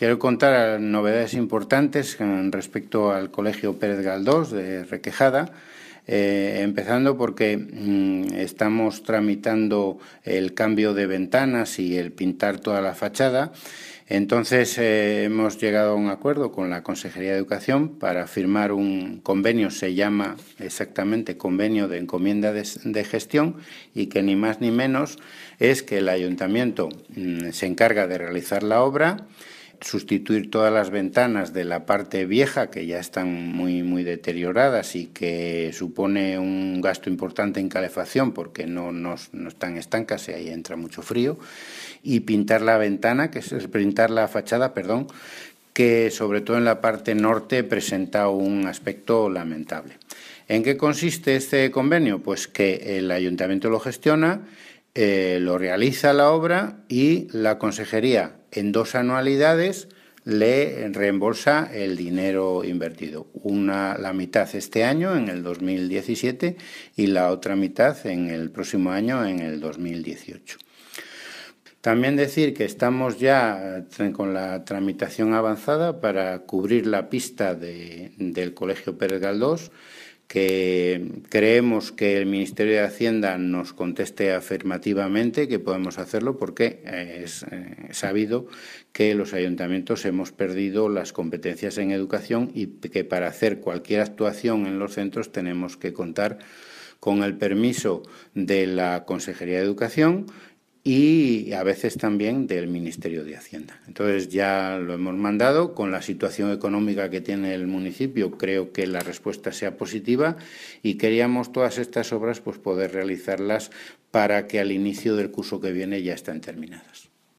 quiero contar novedades importantes respecto al Colegio Pérez Galdós de Requejada, empezando porque estamos tramitando el cambio de ventanas y el pintar toda la fachada. Entonces hemos llegado a un acuerdo con la Consejería de Educación para firmar un convenio, se llama exactamente Convenio de Encomienda de Gestión, y que ni más ni menos es que el Ayuntamiento se encarga de realizar la obra, sustituir todas las ventanas de la parte vieja que ya están muy deterioradas y que supone un gasto importante en calefacción porque no están estancas y ahí entra mucho frío, y pintar la fachada, que sobre todo en la parte norte presenta un aspecto lamentable. ¿En qué consiste este convenio? Pues que el Ayuntamiento lo gestiona, lo realiza la obra y la Consejería en 2 anualidades le reembolsa el dinero invertido. La mitad este año, en el 2017, y la otra mitad en el próximo año, en el 2018. También decir que estamos ya con la tramitación avanzada para cubrir la pista del Colegio Pérez Galdós, que creemos que el Ministerio de Hacienda nos conteste afirmativamente que podemos hacerlo, porque es sabido que los ayuntamientos hemos perdido las competencias en educación y que para hacer cualquier actuación en los centros tenemos que contar con el permiso de la Consejería de Educación y a veces también del Ministerio de Hacienda. Entonces ya lo hemos mandado. Con la situación económica que tiene el municipio, creo que la respuesta sea positiva y queríamos todas estas obras poder realizarlas para que al inicio del curso que viene ya estén terminadas.